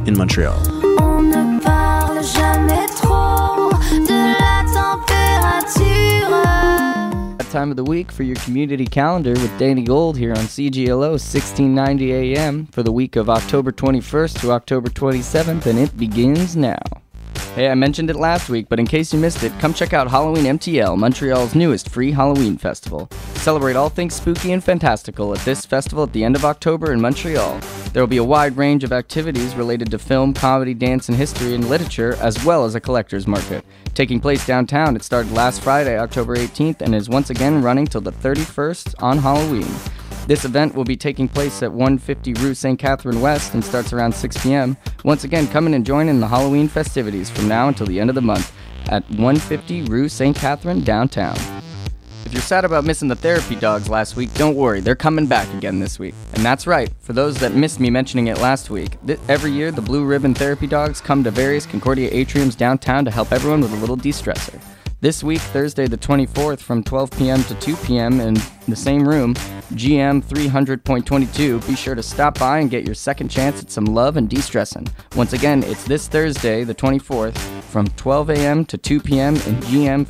in Montreal. On ne parle jamais trop de la température. That time of the week for your community calendar with Danny Gold here on CGLO 1690 AM for the week of October 21st to October 27th, and it begins now. Hey, I mentioned it last week, but in case you missed it, come check out Halloween MTL, Montreal's newest free Halloween festival. Celebrate all things spooky and fantastical at this festival at the end of October in Montreal. There will be a wide range of activities related to film, comedy, dance, and history and literature, as well as a collector's market. Taking place downtown, it started last Friday, October 18th, and is once again running till the 31st on Halloween. This event will be taking place at 150 Rue St. Catherine West and starts around 6 p.m. Once again, come in and join in the Halloween festivities from now until the end of the month at 150 Rue St. Catherine downtown. If you're sad about missing the therapy dogs last week, don't worry, they're coming back again this week. And that's right, for those that missed me mentioning it last week, every year the Blue Ribbon Therapy Dogs come to various Concordia atriums downtown to help everyone with a little de-stressor. This week, Thursday the 24th, from 12 p.m. to 2 p.m. in the same room, GM 300.22, be sure to stop by and get your second chance at some love and de-stressing. Once again, it's this Thursday, the 24th, from 12 a.m. to 2 p.m. in GM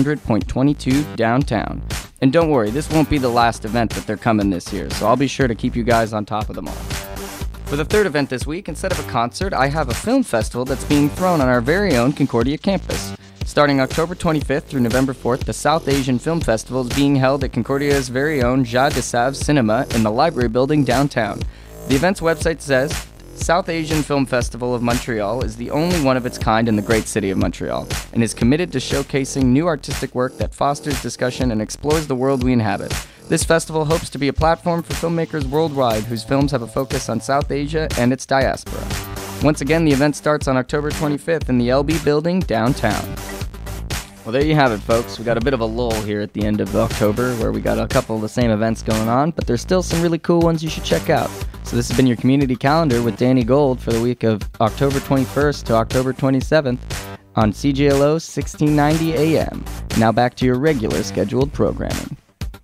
300.22 downtown. And don't worry, this won't be the last event that they're coming this year, so I'll be sure to keep you guys on top of them all. For the third event this week, instead of a concert, I have a film festival that's being thrown on our very own Concordia campus. Starting October 25th through November 4th, the South Asian Film Festival is being held at Concordia's very own Jade de Save Cinema in the Library Building downtown. The event's website says, South Asian Film Festival of Montreal is the only one of its kind in the great city of Montreal, and is committed to showcasing new artistic work that fosters discussion and explores the world we inhabit. This festival hopes to be a platform for filmmakers worldwide whose films have a focus on South Asia and its diaspora. Once again, the event starts on October 25th in the LB Building downtown. Well, there you have it, folks. We got a bit of a lull here at the end of October where we got a couple of the same events going on, but there's still some really cool ones you should check out. So this has been your community calendar with Danny Gold for the week of October 21st to October 27th on CGLO 1690 AM. Now back to your regular scheduled programming.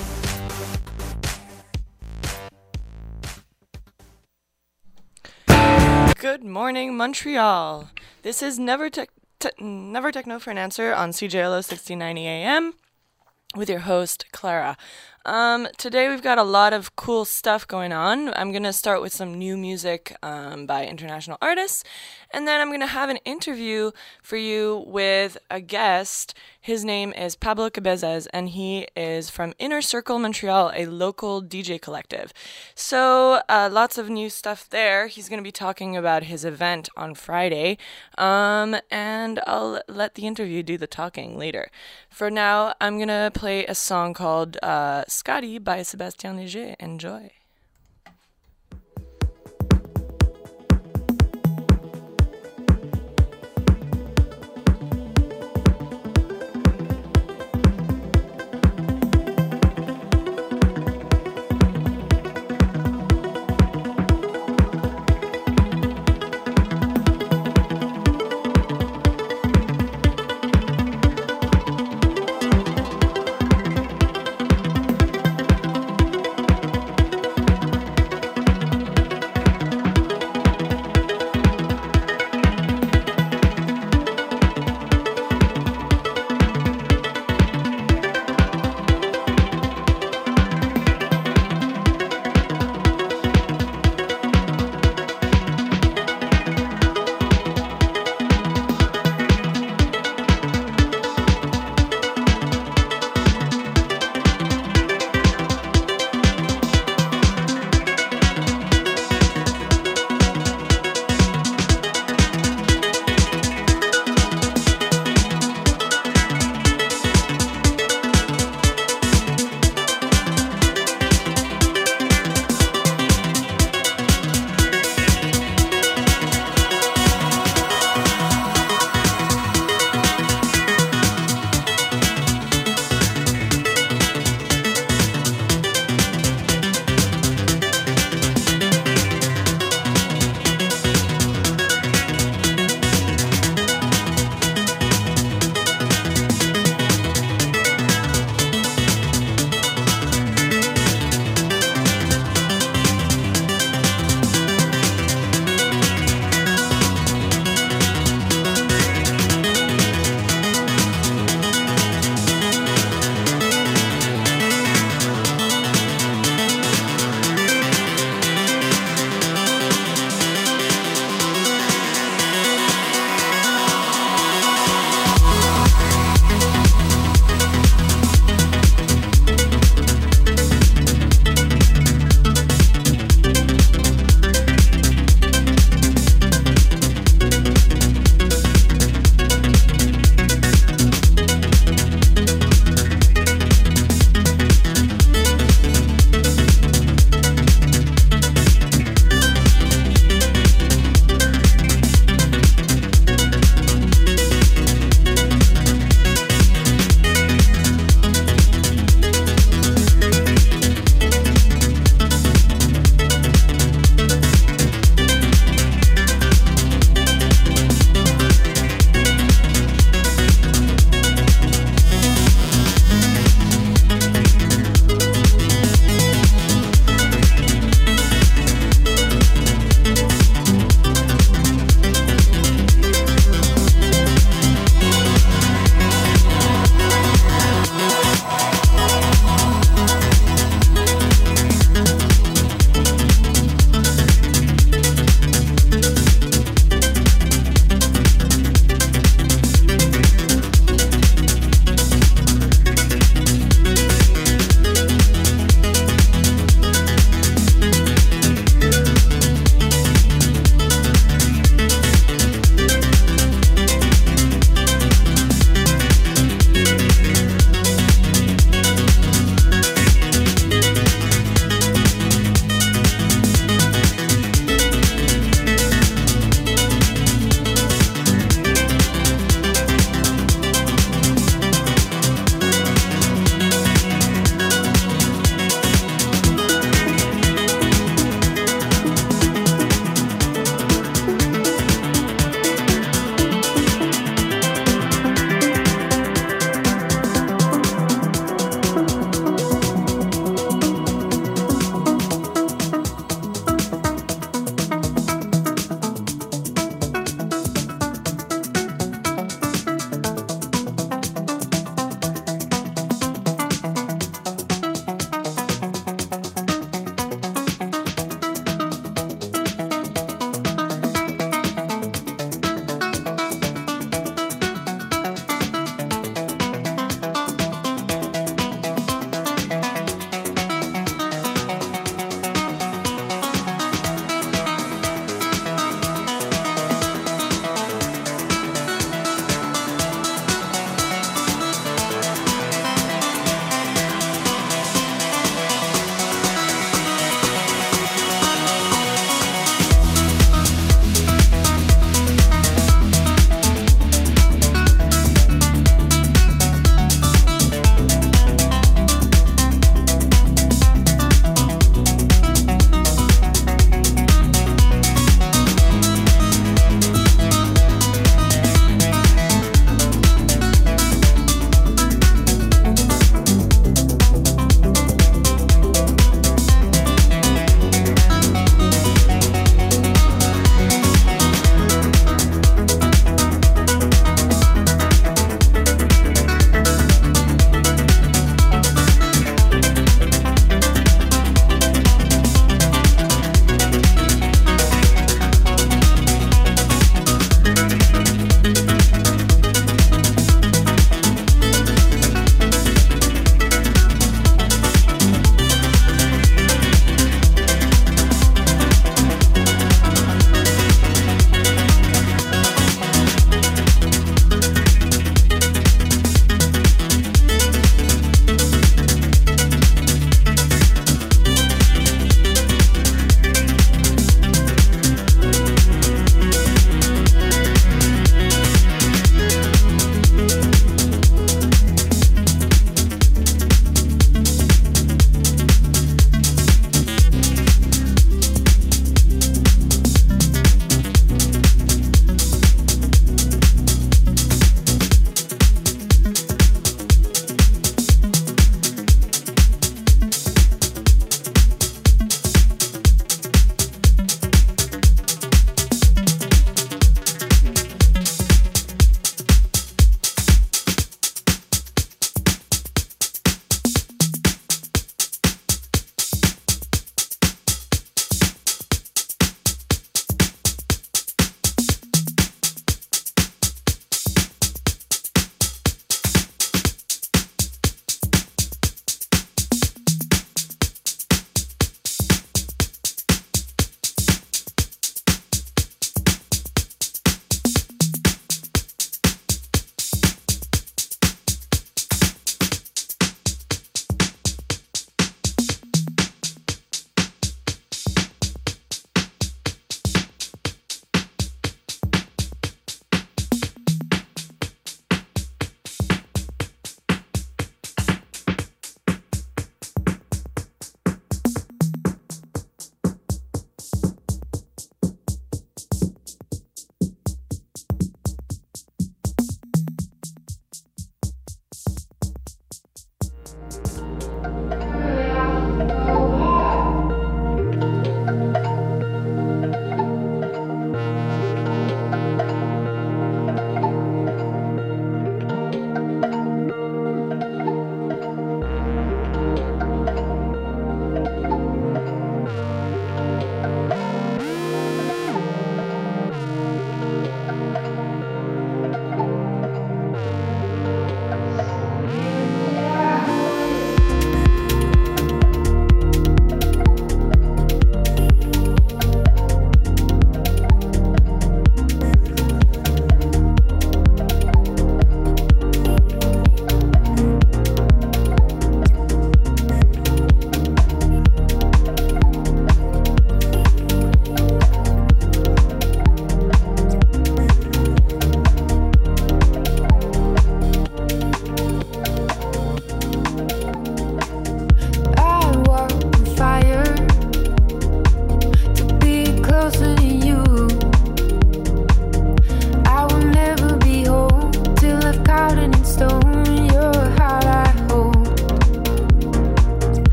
Good morning, Montreal. This is Never Techno for an Answer on CJLO 1690 AM with your host, Clara. Today we've got a lot of cool stuff going on. I'm going to start with some new music by international artists, and then I'm going to have an interview for you with a guest. His name is Pablo Cabezas, and he is from Inner Circle Montreal, a local DJ collective. So lots of new stuff there. He's going to be talking about his event on Friday, and I'll let the interview do the talking later. For now, I'm going to play a song called Scotty by Sébastien Léger. Enjoy.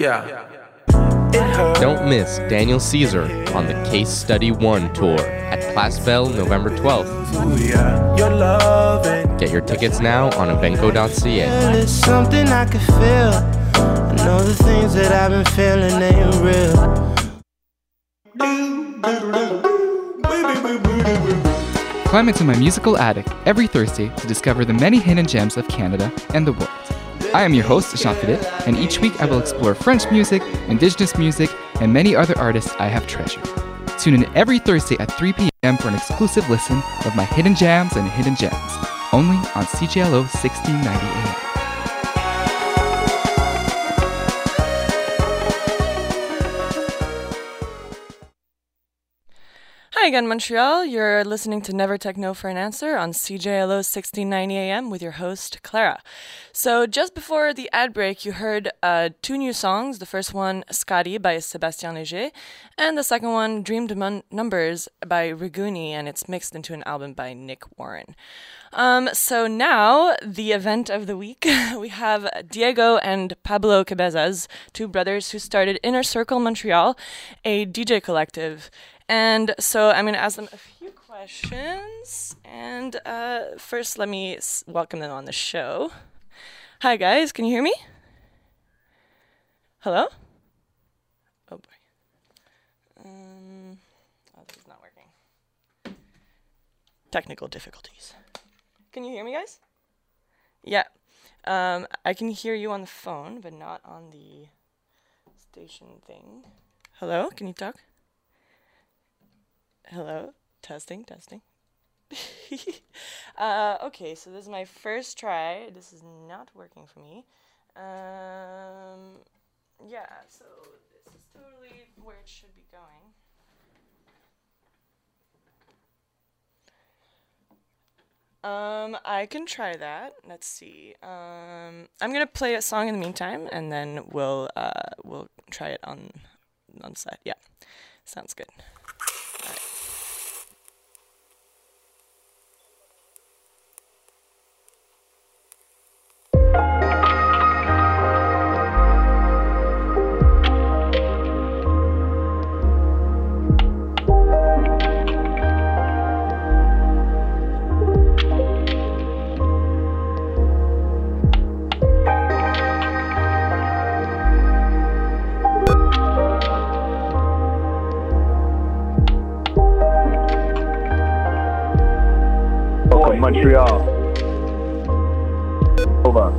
Yeah. Don't miss Daniel Caesar on the Case Study 1 tour at Place Belle November 12th. Get your tickets now on evenco.ca. It's something I can feel. I know the things that I've been feeling ain't real. Climb into my musical attic every Thursday to discover the many hidden gems of Canada and the world. I am your host, Jean-Philippe, and each week I will explore French music, Indigenous music, and many other artists I have treasured. Tune in every Thursday at 3 p.m. for an exclusive listen of my hidden jams and hidden gems, only on CJLO 1690 AM. Hi again, Montreal. You're listening to Never Techno for an Answer on CJLO 1690 AM with your host, Clara. So just before the ad break, you heard two new songs. The first one, Scotty by Sébastien Léger, and the second one, Dreamed Numbers by Riguni, and it's mixed into an album by Nick Warren. So now, the event of the week, we have Diego and Pablo Cabezas, two brothers who started Inner Circle Montreal, a DJ collective. And so I'm going to ask them a few questions. And first, let me welcome them on the show. Hi, guys. Can you hear me? Hello? Oh, boy. This is not working. Technical difficulties. Can you hear me, guys? Yeah. I can hear you on the phone, but not on the station thing. Hello? Can you talk? Hello? Testing. Okay, so this is my first try. This is not working for me. Yeah, so this is totally where it should be going. I can try that. Let's see. I'm gonna play a song in the meantime, and then we'll try it on site. Yeah, sounds good. All right. Montreal. Over.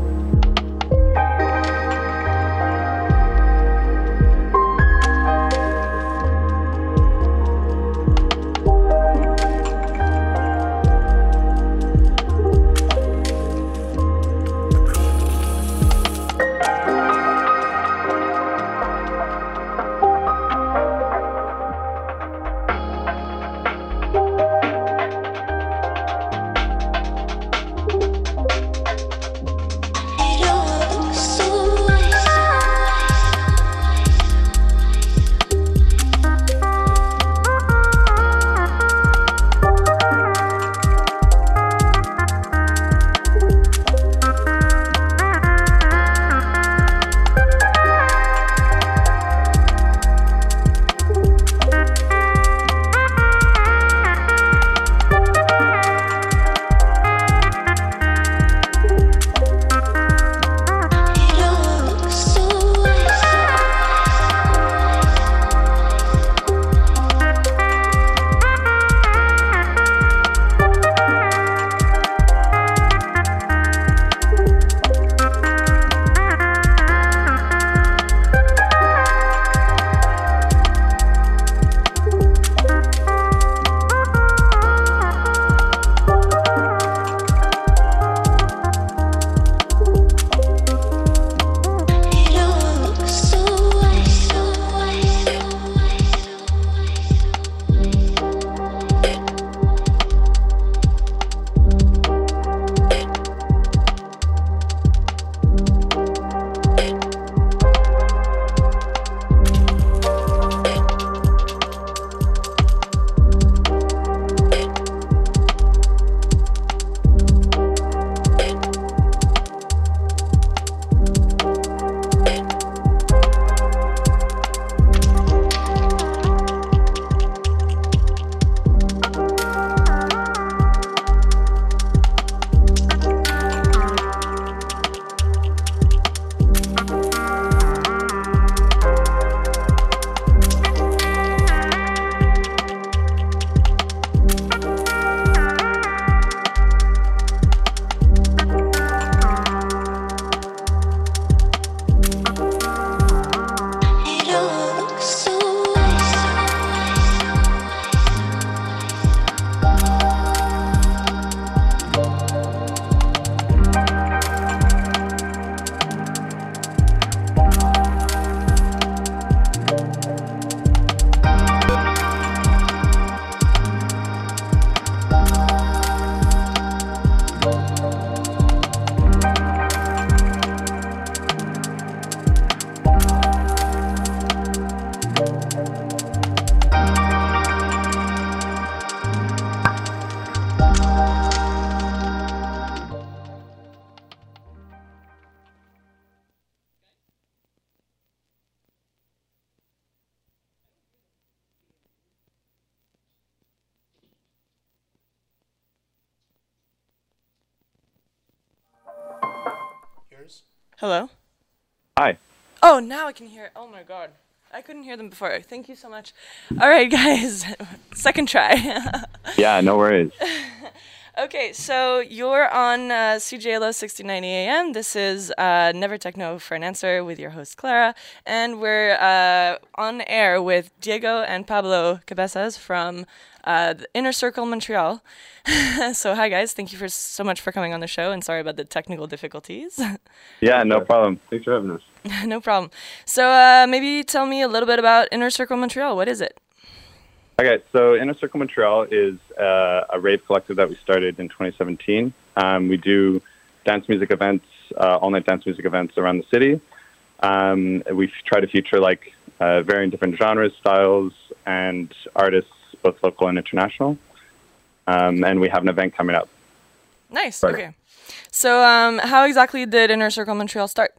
Hello? Hi. Oh, now I can hear. Oh my god. I couldn't hear them before. Thank you so much. All right, guys. Second try. Yeah, no worries. Okay, so you're on CJLO 1690 AM. This is Never Techno for an Answer with your host Clara, and we're on air with Diego and Pablo Cabezas from the Inner Circle Montreal. So hi guys, thank you so much for coming on the show, and sorry about the technical difficulties. Yeah, no problem. Thanks for having us. No problem. So maybe tell me a little bit about Inner Circle Montreal. What is it? Okay, so Inner Circle Montreal is a rave collective that we started in 2017. We do dance music events, all-night dance music events around the city. We try to feature like varying different genres, styles, and artists, both local and international. And we have an event coming up. Nice. Right. Okay. So how exactly did Inner Circle Montreal start?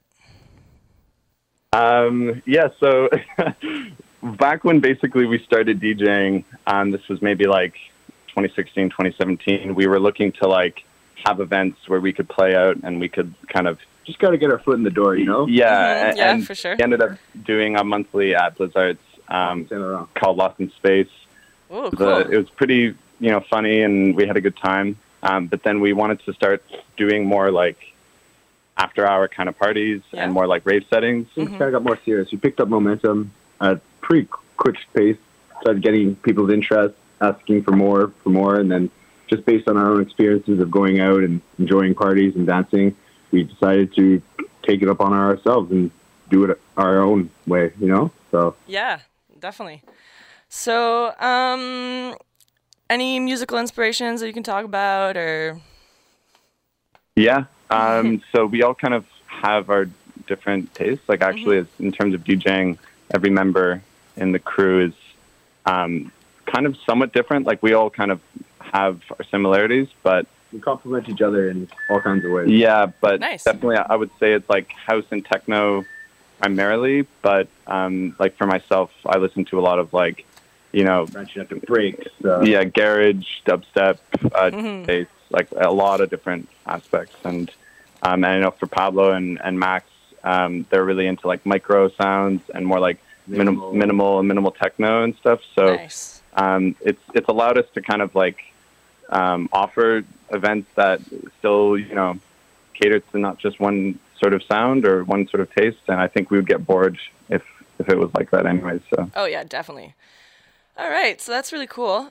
Yeah, so back when basically we started DJing, this was maybe like 2016, 2017, we were looking to like have events where we could play out and we could kind of just got to get our foot in the door, you know? Yeah. Mm-hmm. Yeah, and for sure. We ended up doing a monthly at Blizzards called Lost in Space. Oh, cool. It was pretty, funny, and we had a good time. But then we wanted to start doing more like after-hour kind of parties and more like rave settings. Things kind of got more serious. We picked up momentum at pretty quick pace, started getting people's interest, asking for more, and then just based on our own experiences of going out and enjoying parties and dancing, we decided to take it up on ourselves and do it our own way, So yeah, definitely. So, any musical inspirations that you can talk about, or? Yeah. So we all kind of have our different tastes. Like actually, in terms of DJing, every member in the crew is kind of somewhat different. Like we all kind of have our similarities, but we complement each other in all kinds of ways. Yeah, but nice. Definitely I would say it's like house and techno primarily. But like for myself, I listen to a lot of like, branching out to breaks. Garage, dubstep, bass, like a lot of different aspects. And I know for Pablo and Max, they're really into like micro sounds and more like minimal techno and stuff. So nice. It's allowed us to kind of like offer events that still, cater to not just one sort of sound or one sort of taste. And I think we would get bored if it was like that anyway. So. Oh yeah, definitely. All right, so that's really cool.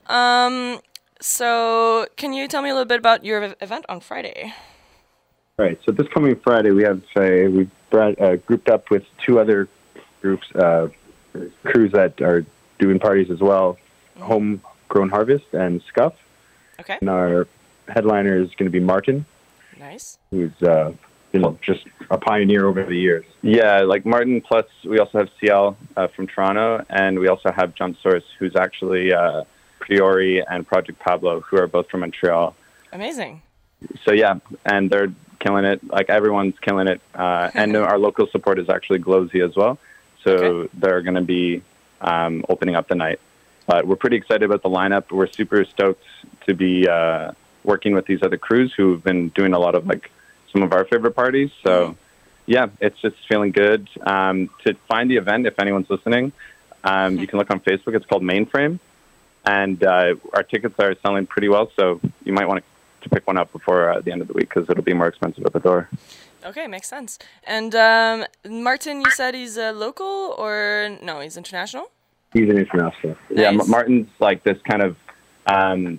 So can you tell me a little bit about your event on Friday? Right. So this coming Friday, we've grouped up with two other groups, crews that are doing parties as well, Homegrown Harvest and Scuff. Okay. And our headliner is going to be Martin. Nice. Who's just a pioneer over the years. Yeah, like Martin, plus we also have CL from Toronto, and we also have Jump Source, who's actually Priori and Project Pablo, who are both from Montreal. Amazing. So yeah, and they're killing it. Like everyone's killing it. And our local support is actually Glowsy as well. So they're going to be opening up the night. But we're pretty excited about the lineup. We're super stoked to be working with these other crews who've been doing a lot of like some of our favorite parties. So yeah, it's just feeling good. To find the event, if anyone's listening, you can look on Facebook. It's called Mainframe. And our tickets are selling pretty well. So you might want to pick one up before the end of the week because it'll be more expensive at the door. Okay, makes sense. And Martin, you said he's local or no, he's international? He's an international. Nice. Yeah, Martin's like this kind of, I don't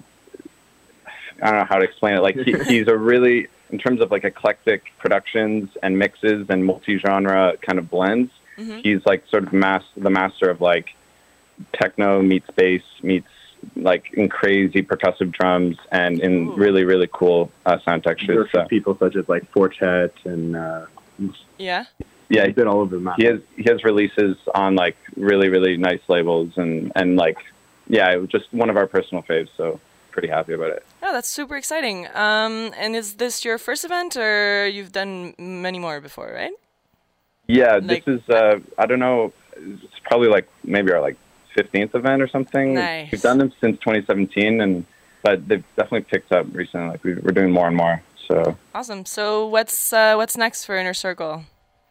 know how to explain it. Like he's a really, in terms of like eclectic productions and mixes and multi-genre kind of blends, he's like sort of the master of like techno meets bass meets like in crazy percussive drums and in really, really cool sound textures. So. People such as like Fortet and yeah, he's been all over the map. He has releases on like really, really nice labels and like it was just one of our personal faves. So pretty happy about it. Oh, that's super exciting. And is this your first event or you've done many more before, right? Yeah, like, this is I don't know. It's probably like maybe our like 15th event or something. Nice. We've done them since 2017, but they've definitely picked up recently. Like we're doing more and more. So awesome. So what's next for Inner Circle?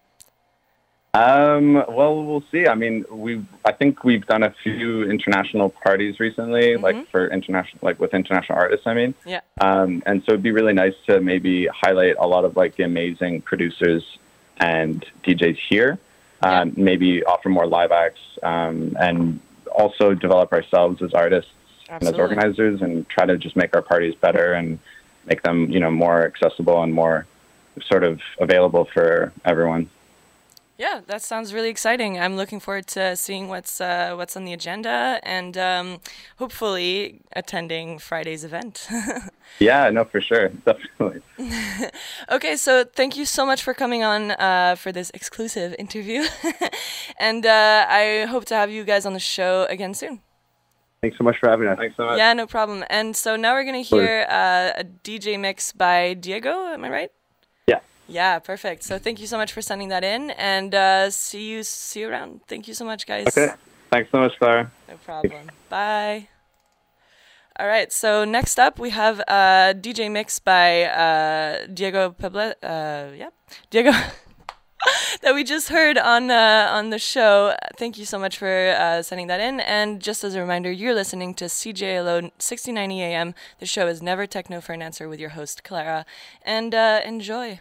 Well, we'll see. I mean, I think we've done a few international parties recently, like with international artists, I mean. Yeah. And so it'd be really nice to maybe highlight a lot of like the amazing producers and DJs here, maybe offer more live acts, and also develop ourselves as artists and as organizers, and try to just make our parties better and make them, more accessible and more sort of available for everyone. Yeah, that sounds really exciting. I'm looking forward to seeing what's on the agenda and hopefully attending Friday's event. Yeah, no, for sure. Definitely. Okay, so thank you so much for coming on for this exclusive interview. And I hope to have you guys on the show again soon. Thanks so much for having us. Thanks so much. Yeah, no problem. And so now we're going to hear a DJ mix by Diego, am I right? Yeah, perfect. So thank you so much for sending that in, and see you around. Thank you so much, guys. Okay. Thanks so much, Clara. No problem. Bye. All right. So next up, we have a DJ mix by Diego Pablo. Diego. That we just heard on the show. Thank you so much for sending that in. And just as a reminder, you're listening to CJLO 1690 AM. The show is Never Techno for an Answer with your host, Clara. And enjoy.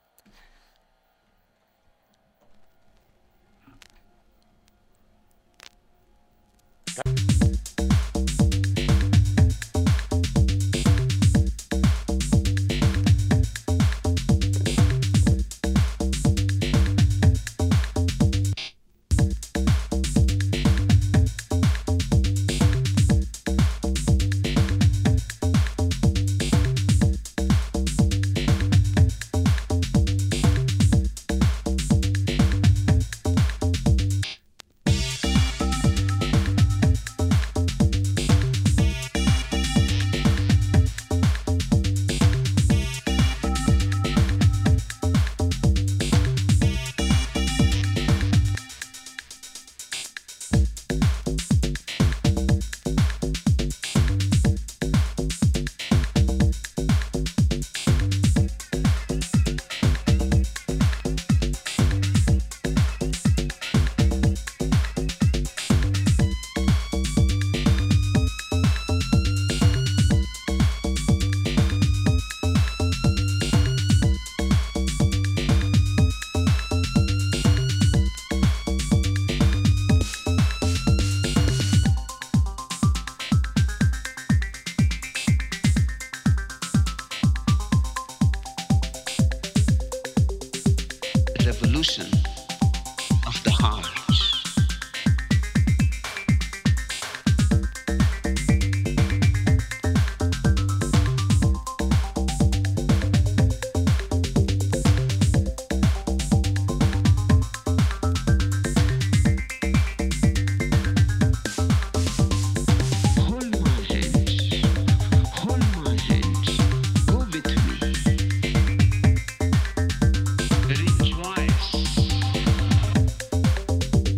Of the heart. Rejoice.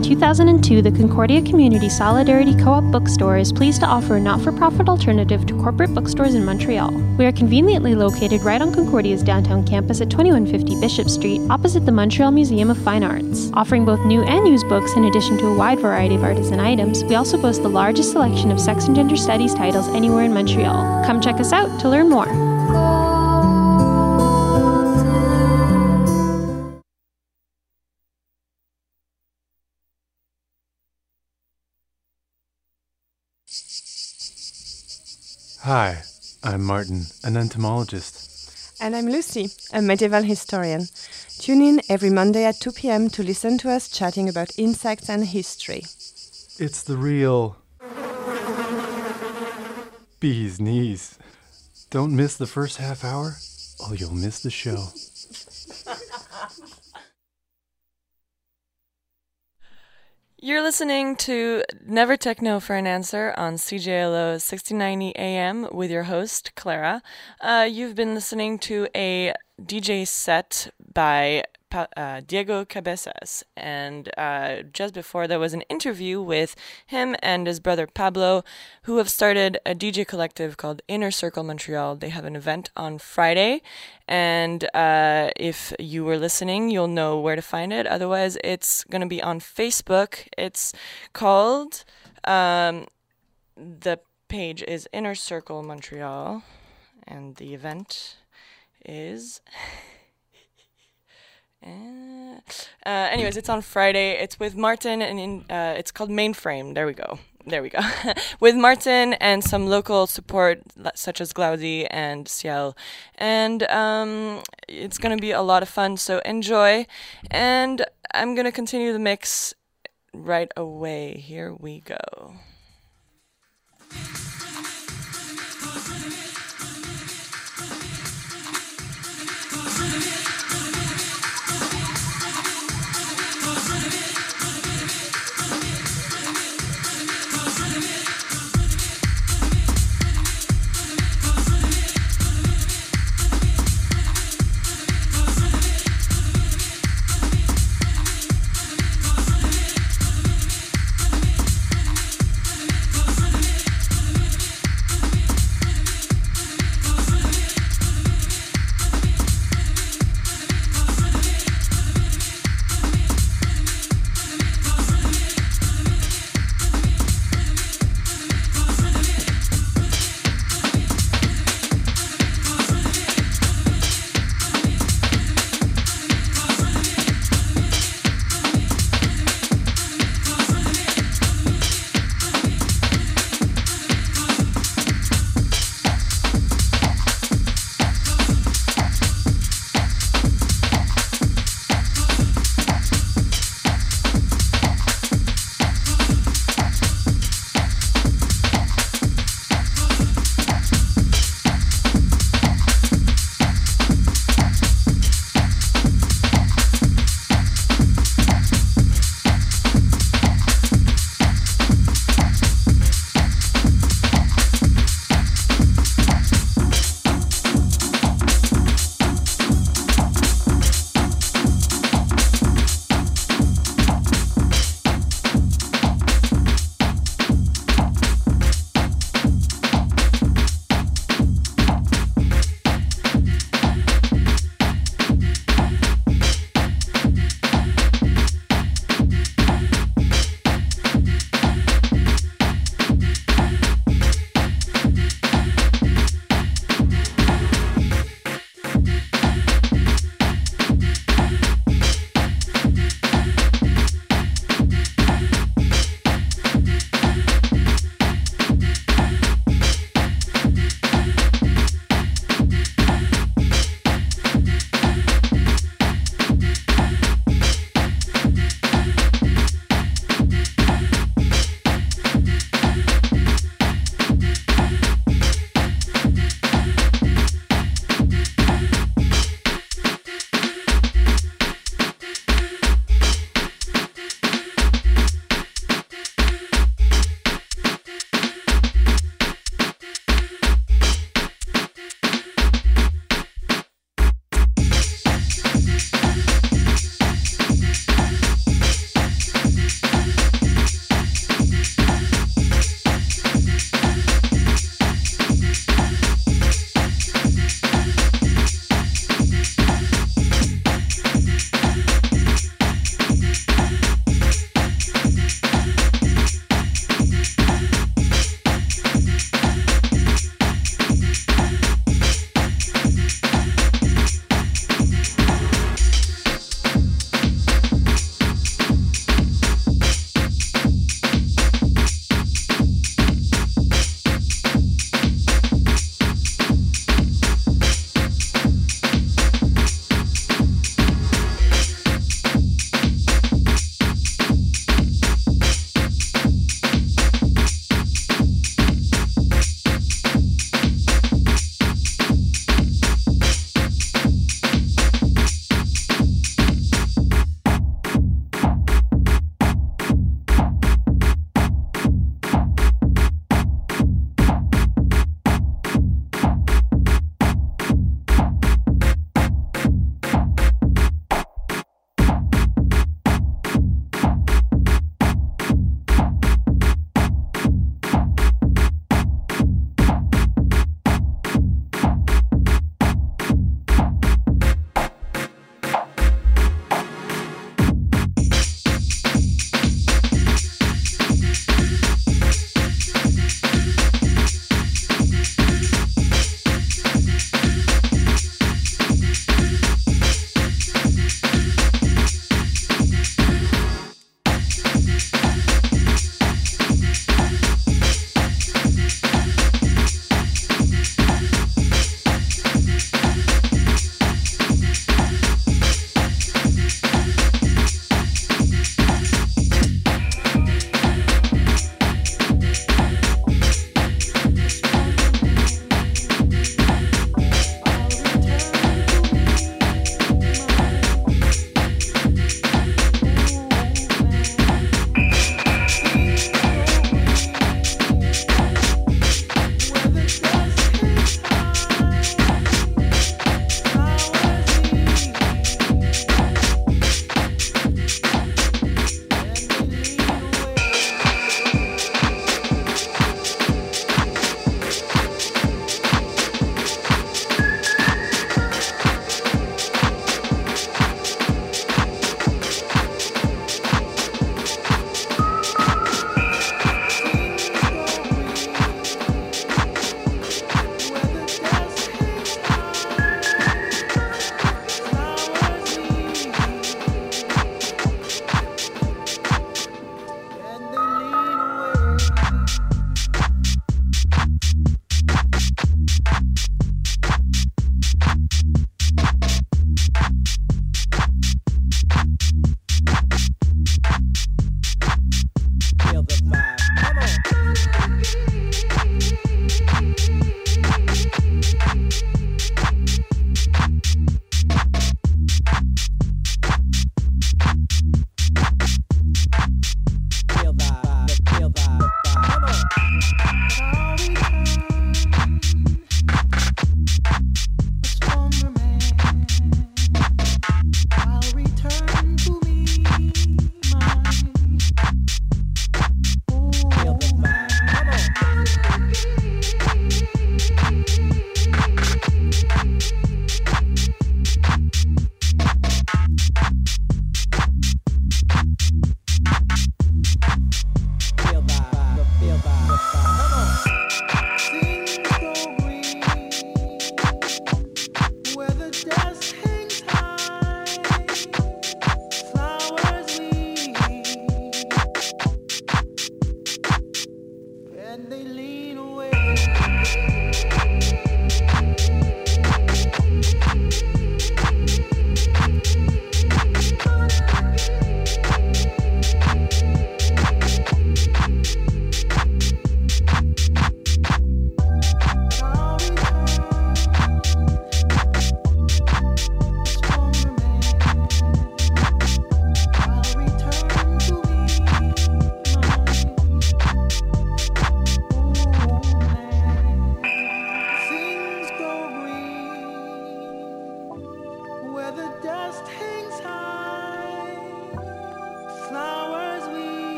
in 2002, the Concordia Community Solidarity Co-op Bookstore is pleased to offer a not-for-profit alternative to corporate bookstores in Montreal. We are conveniently located right on Concordia's downtown campus at 2150 Bishop Street, opposite the Montreal Museum of Fine Arts. Offering both new and used books in addition to a wide variety of artisan items, we also boast the largest selection of sex and gender studies titles anywhere in Montreal. Come check us out to learn more. Hi, I'm Martin, an entomologist. And I'm Lucy, a medieval historian. Tune in every Monday at 2 p.m. to listen to us chatting about insects and history. It's the real bee's knees. Don't miss the first half hour, or you'll miss the show. You're listening to Never Techno for an Answer on CJLO 1690 AM with your host, Clara. You've been listening to a DJ set by Diego Cabezas, and just before there was an interview with him and his brother Pablo, who have started a DJ collective called Inner Circle Montreal. They have an event on Friday, and if you were listening, you'll know where to find it. Otherwise, it's going to be on Facebook. It's called, the page is Inner Circle Montreal, and the event is... anyways, it's on Friday. It's with Martin, and it's called Mainframe. There we go. With Martin and some local support such as Glaudi and Ciel. And it's going to be a lot of fun, so enjoy. And I'm going to continue the mix right away. Here we go.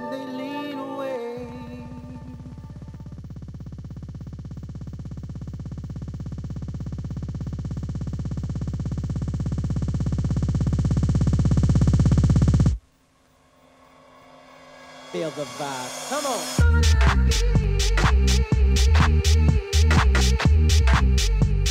they lean away. Feel the vibe. Come on.